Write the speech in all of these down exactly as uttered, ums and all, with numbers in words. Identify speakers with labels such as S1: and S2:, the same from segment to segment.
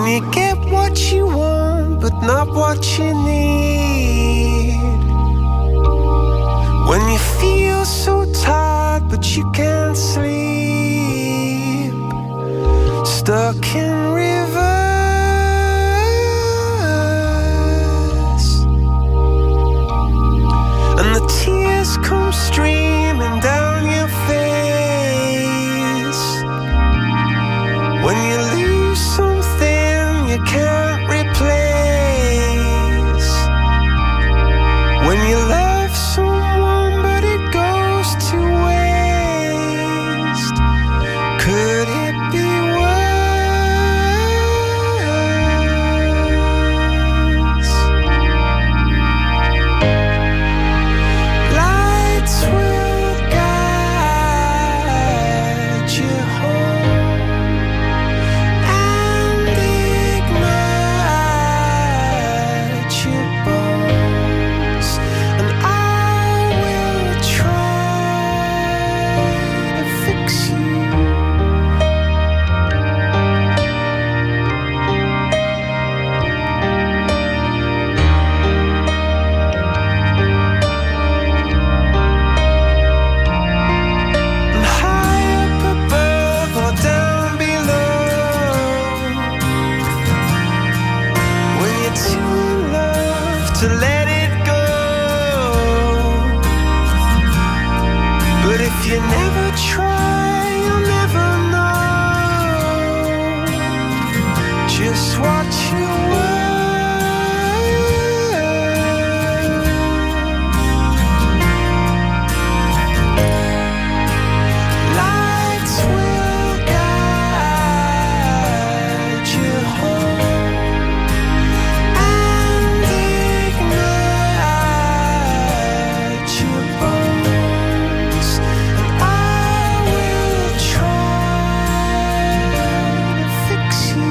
S1: When you get what you want but not what you need. When you feel so tired but you can't sleep. Stuck in rivers and the tears come streaming down your face. When you lose something you can't replace. When you love someone but it goes to waste. Could it be worse? Lights will guide you home and ignite your bones, and I will try to fix you. And high up above or down below, when you're too in love to let it go. But if you never try, you'll never know just what you were. Lights will guide you home and ignite your bones, and I will try to fix you.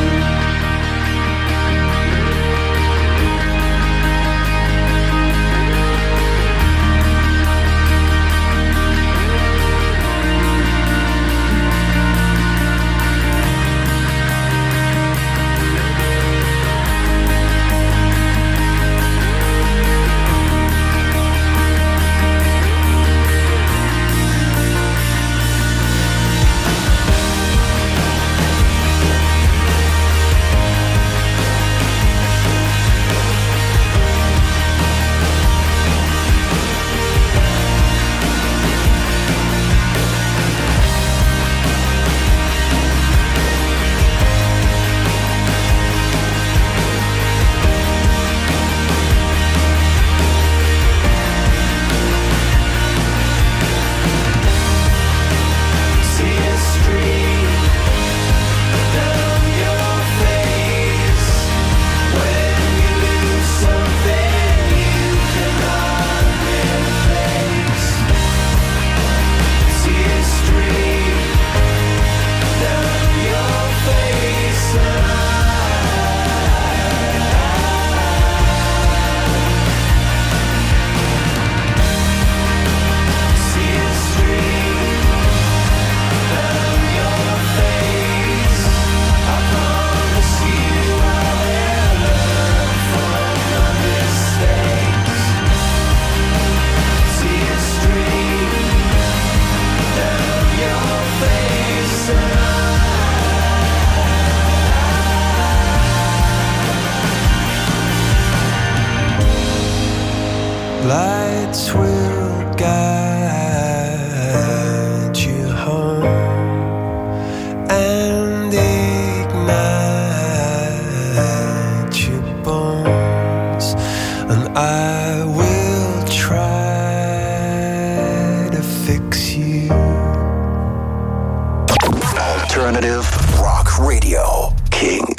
S1: See a stream down your face when you lose something you cannot replace. See a stream down your face, and see a stream down your face. I promise you I'll learn from my mistakes. See a stream down your face, and lights will guide you home and ignite your bones, and I will try to fix you.
S2: Alternative Rock Radio. Kink.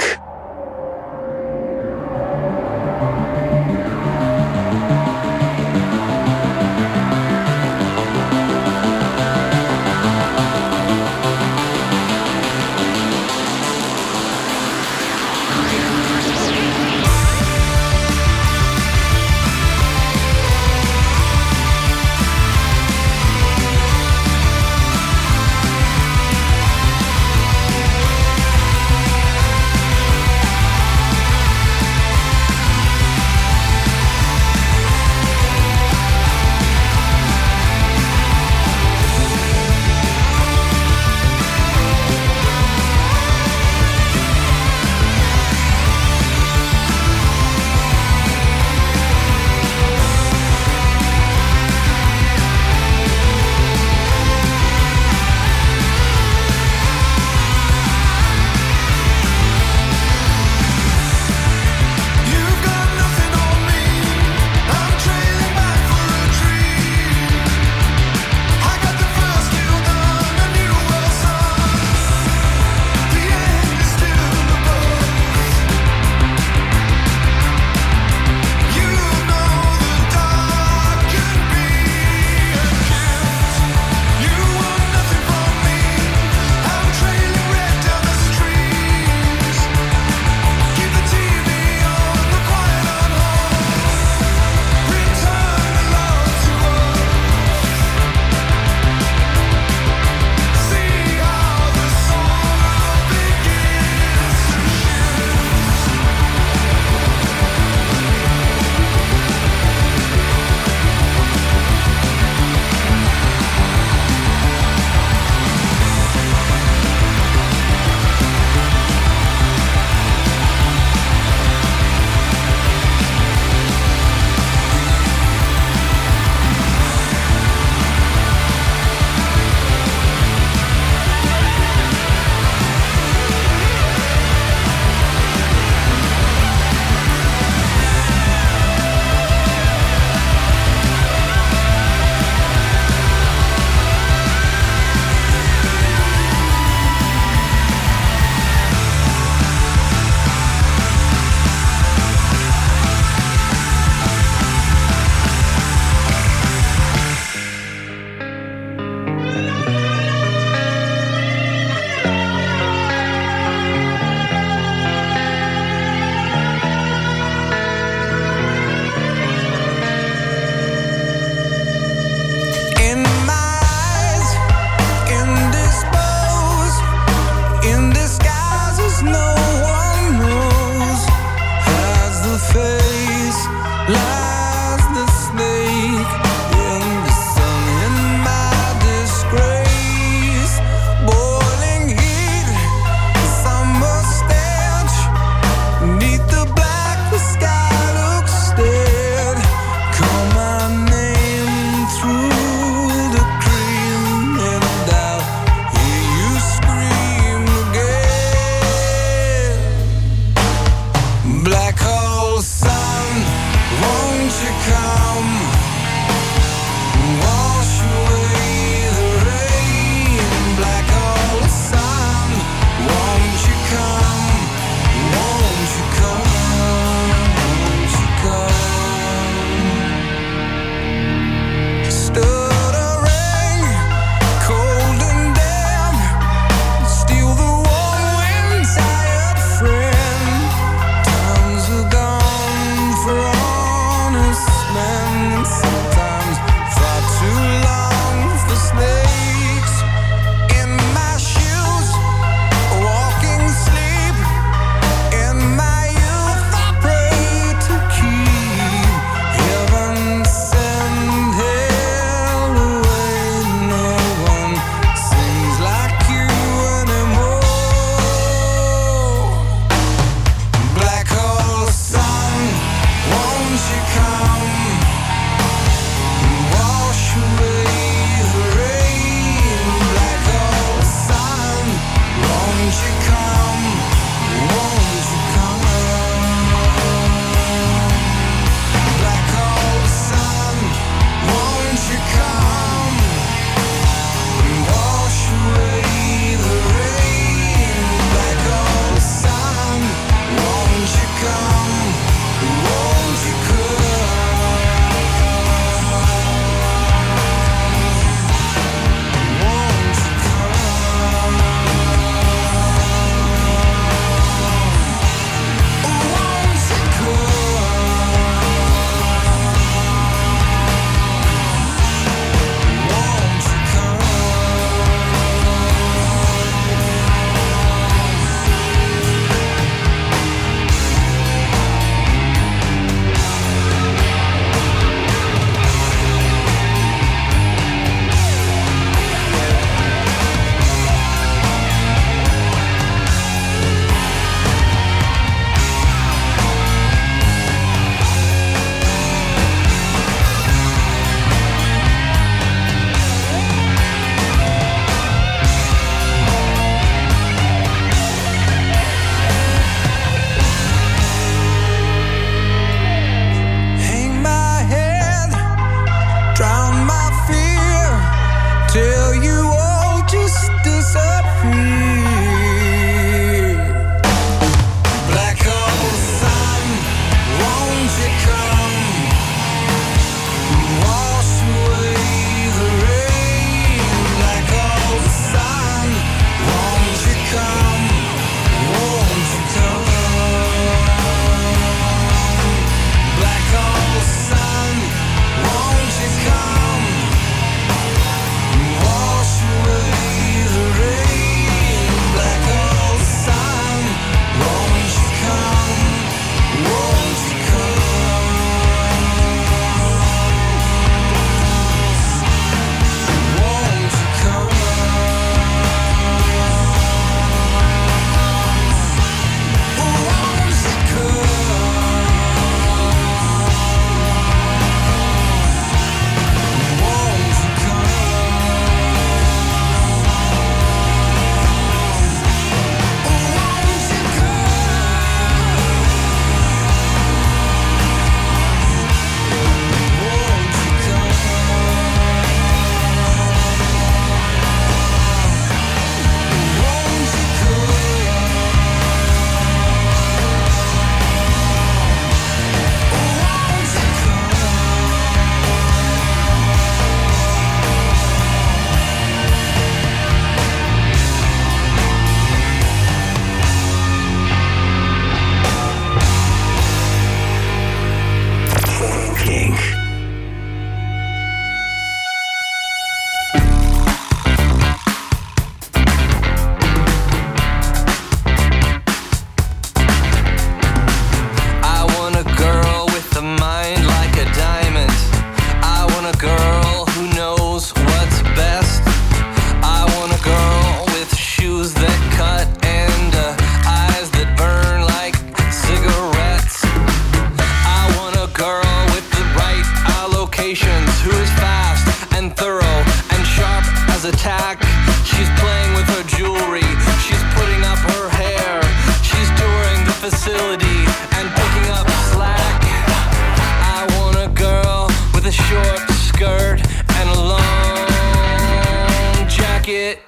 S3: Sharpa's attack. She's playing with her jewelry. She's putting up her hair. She's touring the facility and picking up slack. I want a girl with a short skirt and a long jacket.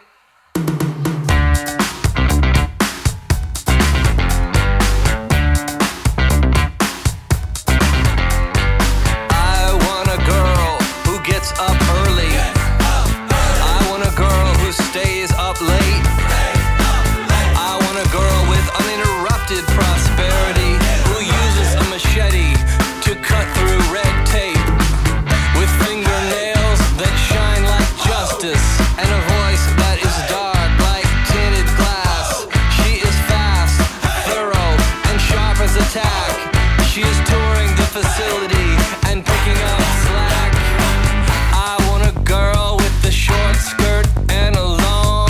S3: Up early. I want a girl who stays up late. I want a girl with uninterrupted prosperity, who uses a machete to cut through red tape, with fingernails that shine like justice and a voice that is dark like tinted glass. She is fast, thorough, and sharp as a tack. She is touring the facility and picking up slack. I want a girl with a short skirt and a long,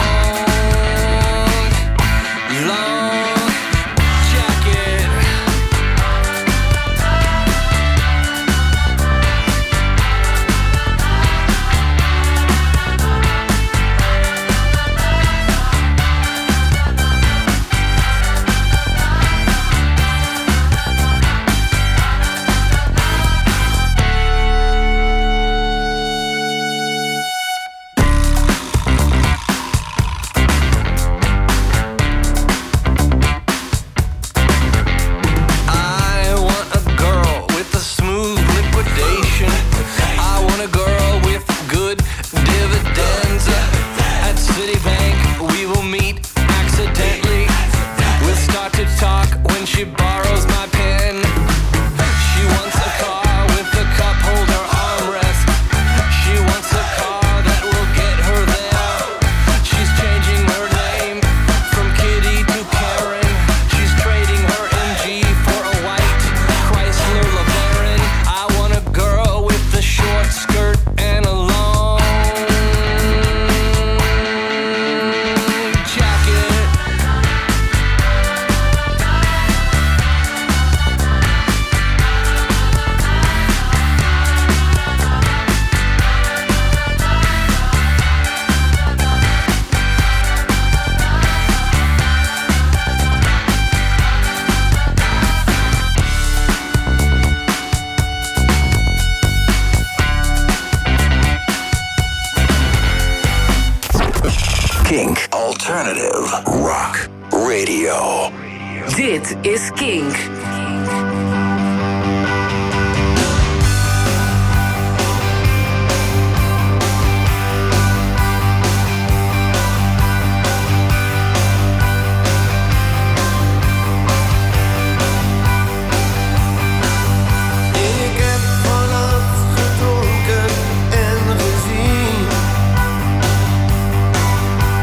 S3: long jacket. She borrows my pen. She wants a car with a cup holder armrest. She wants a car that will get her there. She's changing her name from Kitty to Karen. She's trading her M G for a white Chrysler LeBaron. I want a girl with a short skirt and a long jacket.
S2: Kink Alternative Rock Radio.
S4: Dit is Kink.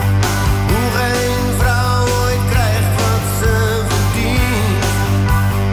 S5: Hoe geen vrouw ooit krijgt wat ze verdient.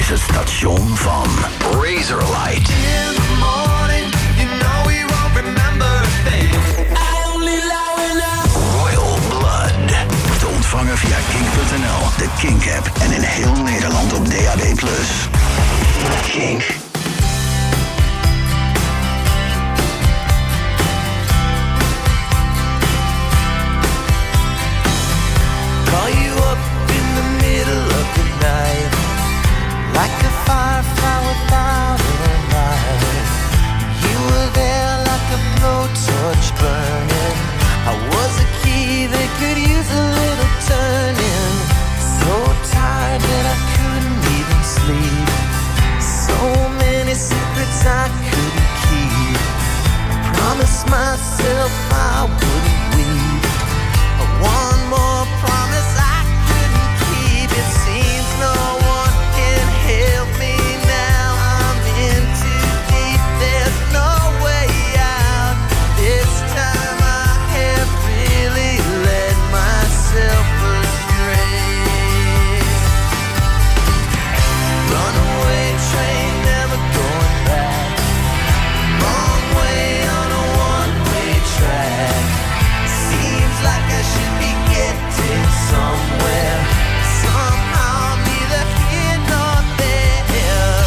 S2: is het station van Razorlight.
S1: In the morning, you know we won't remember a thing. I only lie when I...
S2: Royal Blood. Te ontvangen via kink punt n l, de Kink-app en in heel Nederland op D A B plus. Kink.
S1: Call you up in the middle of the night, like a firefly without a light. You were there like a blowtorch burning. I was a key that could use a little turning. So tired that I couldn't even sleep. So many secrets I couldn't keep. I promised myself I wouldn't weep. One more promise I couldn't keep. It seems no one can help me now. I'm in too deep. There's no way out. This time I have really led myself astray. Runaway train, never going back. Wrong way on a one-way track. Seems like I should be getting somewhere. Somehow I'm neither here nor there.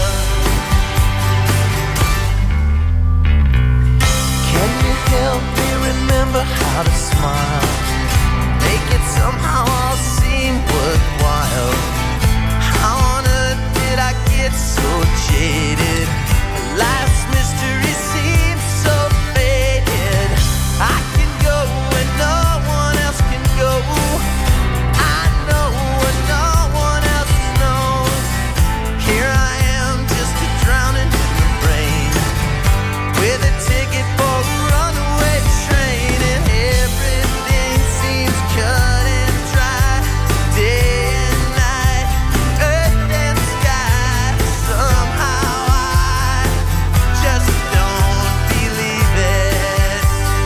S1: Can you help me remember how to smile? Make it somehow all seem worthwhile. How on earth did I get so jaded? Life's mystery seems so faded. I can go when no one else can go. I know what no one else knows. Here I am, just a drowning in the rain, with a ticket for a runaway train, and everything seems cut and dry. Day and night, earth and sky. Somehow I just don't believe it.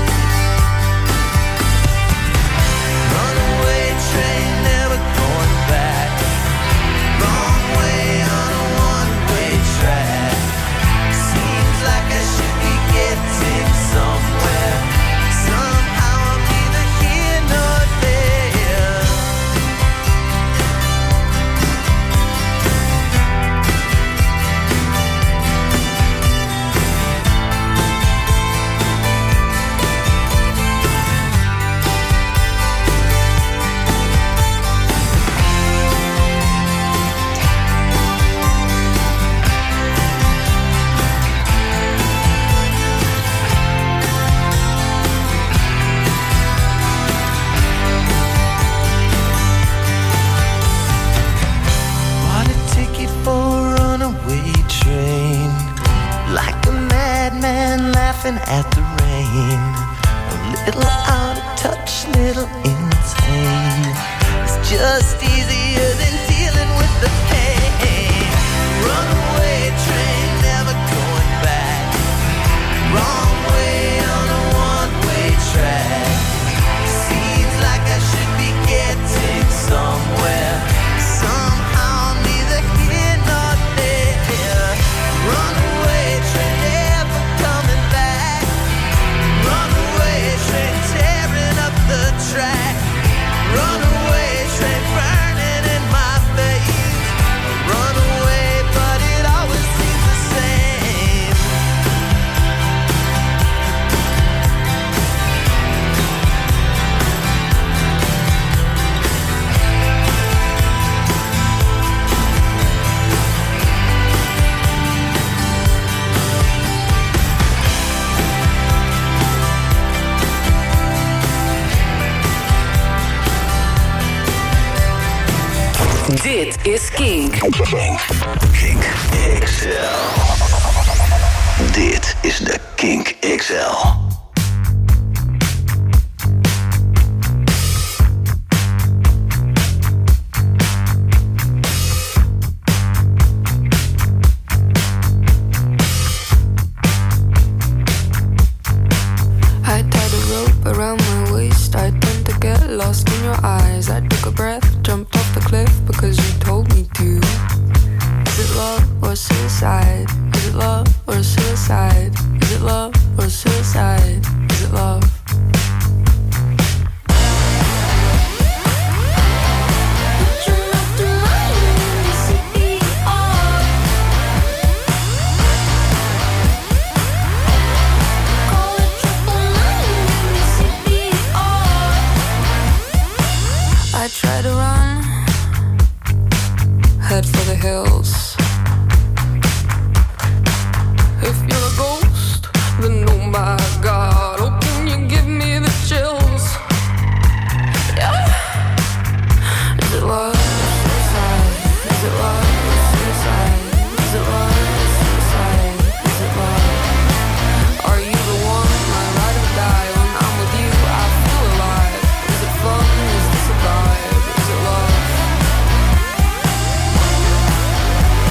S1: Runaway train, never going back. Wrong way on a one-way track. Seems like I should be getting somewhere. Somehow I'm neither here nor there. Bought a ticket for a runaway train, like a madman laughing at the rain. A little out of touch, little insane. It's just easier than dealing with the pain. Runaway train, never going back. Wrong way on a one-way track. Seems like I should be getting somewhere. Somehow I'm neither here nor there. Runaway train, never coming back. Runaway train, tearing up the track. Runaway train, burning in my veins. Runaway, but it always seems the same.
S4: Dit is Kink.
S2: Kink. Kink X L. Dit is de Kink X L.
S5: I tied a rope around my waist. I tend to get lost in your eyes. I took a breath, jumped off the cliff because you told me to. Is it love? head for the hills. If you're a ghost, then oh my God, oh can you give me the chills? Yeah. Is it love, suicide? Is it love, suicide? Is it love, suicide? Is it love? Are you the one, my ride or die? When I'm with you, I feel alive. Is it fun? Is this a vibe? Is it love?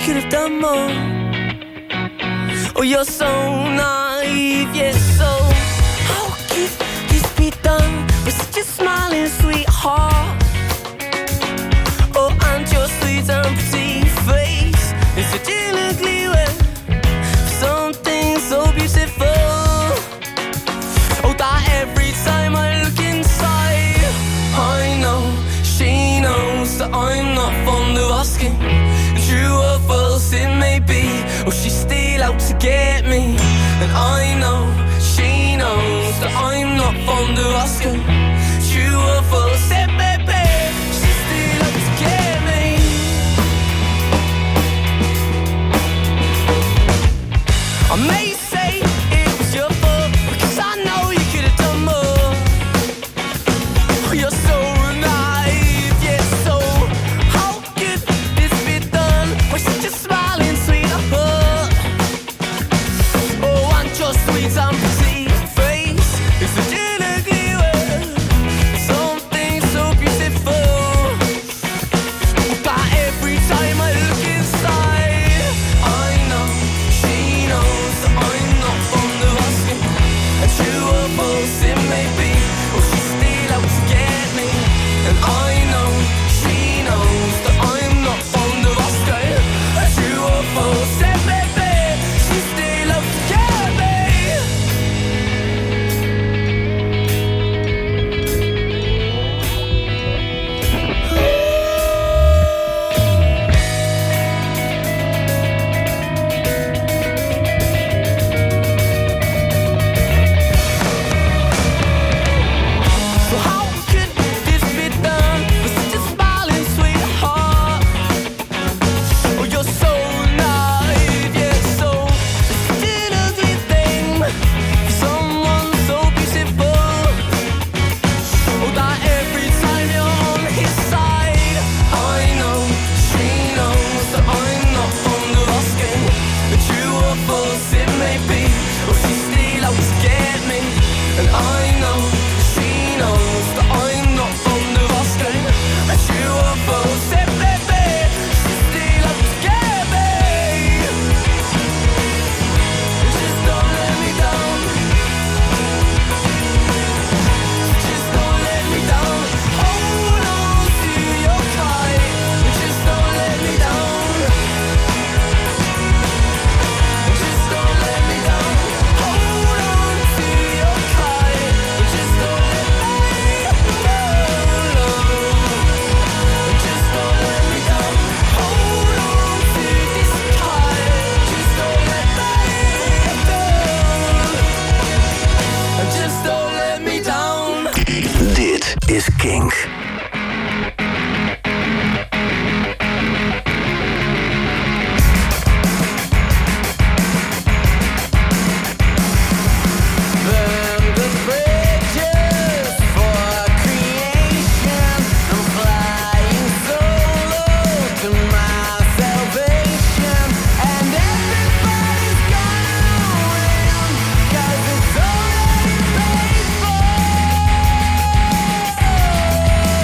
S6: could have done more. Oh, you're so naive, yes, so how could this be done with such a smiling sweetheart? Oh, and your sweet and pretty face is such an ugly way for something so beautiful. Oh, that every time I look inside, I know she knows that I'm not fond of asking. True or false it may be, or she's still out to get me. And I know she knows that I'm not fond of asking. True or false it may be, she's still out to get me. I may say it was your fault, because I know you could have done more. You're so naive, yeah, so how could this be done with such a smiling sweetheart? Oh, and your sweet and pretty face is such an ugly way, something so beautiful. But every time I look inside, I know she knows that I'm not fond of asking. And true or false it may be, or she's still out to get me. And I know she knows that I'm not fond of asking. And true or false it may be, she's still out to get me. So how could this be done with such a smiling sweetheart? Oh, you're so naive, yeah, so such an ugly thing for someone so beautiful. Oh, that every time you're on his side, I know she knows that I'm not fond of asking. But true or false it may be, or she's still out to get me. And I know she knows that I'm not fond of asking. And true or false it may be, she's still out to get me. Just don't let me down. Just don't let me down. Hold on to your kite. Just don't let me down. Just don't let me down. Hold on to your kite. Just don't let me down. Just don't let me down. Hold on to this kite. Just don't let me down. Just don't let me down.
S2: Dit is Kink.
S6: Burn the bridges for creation. I'm flying solo to my salvation. And everybody's gonna win, 'cause it's already paid for.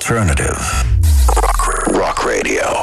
S2: alternative. Rock, rock radio.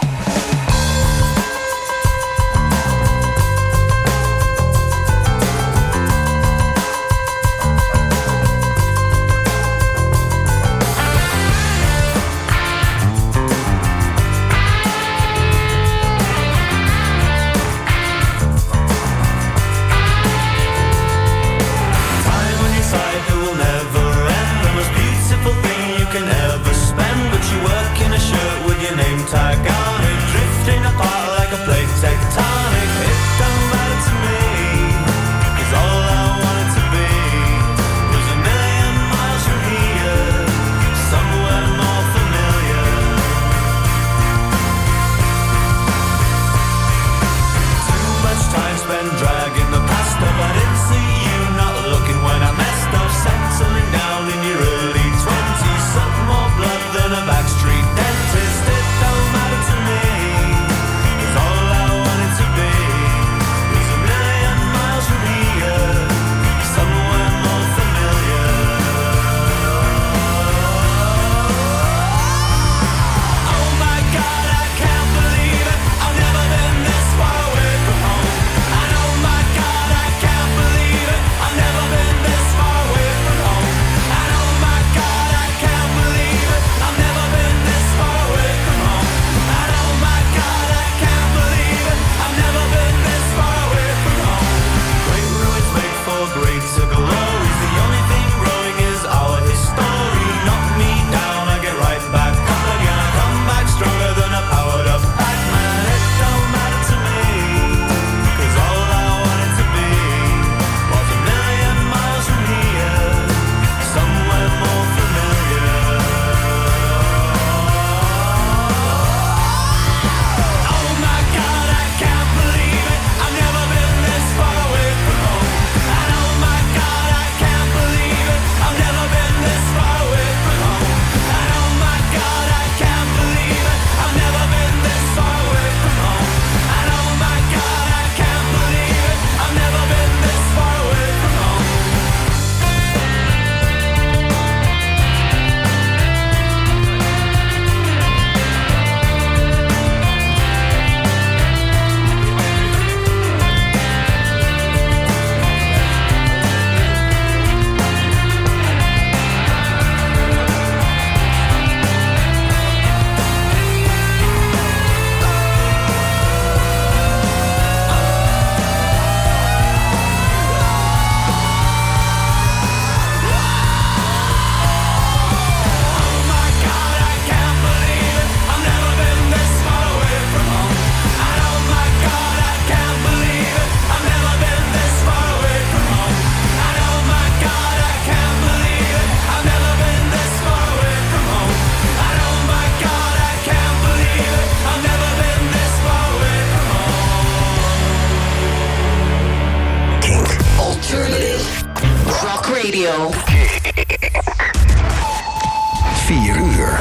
S2: vier uur.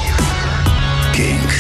S2: Kink.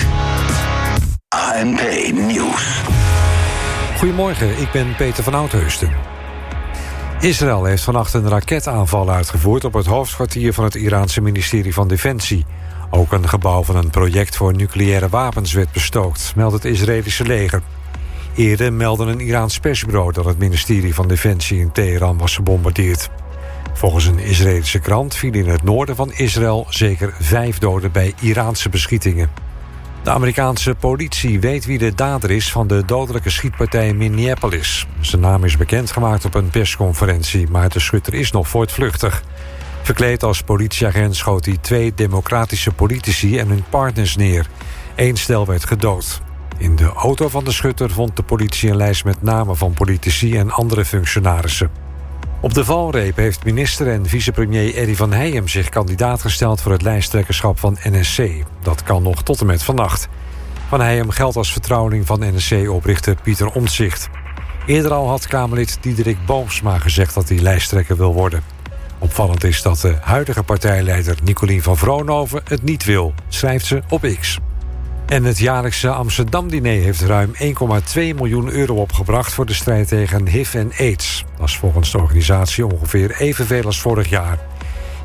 S2: A N P Nieuws.
S7: Goedemorgen, ik ben Peter van Oudheusden. Israël heeft vannacht een raketaanval uitgevoerd op het hoofdkwartier van het Iraanse ministerie van Defensie. Ook een gebouw van een project voor nucleaire wapens werd bestookt, meldt het Israëlische leger. Eerder meldde een Iraans persbureau dat het ministerie van Defensie in Teheran was gebombardeerd. Volgens een Israëlische krant vielen in het noorden van Israël zeker vijf doden bij Iraanse beschietingen. De Amerikaanse politie weet wie de dader is van de dodelijke schietpartij in Minneapolis. Zijn naam is bekendgemaakt op een persconferentie, maar de schutter is nog voortvluchtig. Verkleed als politieagent schoot hij twee democratische politici en hun partners neer. Eén stel werd gedood. In de auto van de schutter vond de politie een lijst met namen van politici en andere functionarissen. Op de valreep heeft minister en vicepremier Eddy van Heijem zich kandidaat gesteld voor het lijsttrekkerschap van N S C. Dat kan nog tot en met vannacht. Van Heijem geldt als vertrouweling van N S C-oprichter Pieter Omtzigt. Eerder al had Kamerlid Diederik Boomsma gezegd dat hij lijsttrekker wil worden. Opvallend is dat de huidige partijleider Nicolien van Vroonhoven het niet wil, schrijft ze op X. En het jaarlijkse Amsterdam-diner heeft ruim één komma twee miljoen euro opgebracht voor de strijd tegen H I V en AIDS. Dat is volgens de organisatie ongeveer evenveel als vorig jaar.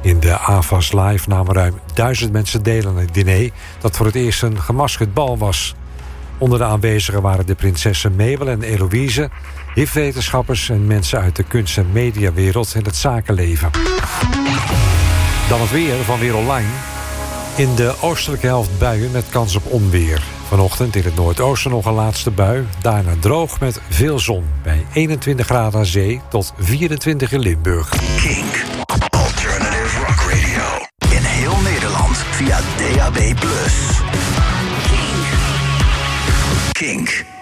S7: In de A F A S Live namen ruim duizend mensen deel aan het diner... dat voor het eerst een gemaskerd bal was. Onder de aanwezigen waren de prinsessen Mabel en Eloïse... H I V-wetenschappers en mensen uit de kunst- en mediawereld en het zakenleven. Dan het weer van Weer Online. In de oostelijke helft buien met kans op onweer. Vanochtend in het noordoosten nog een laatste bui. Daarna droog met veel zon. Bij eenentwintig graden aan zee tot vierentwintig in Limburg.
S2: Kink. Alternative Rock Radio. In heel Nederland via D A B plus. Kink. Kink.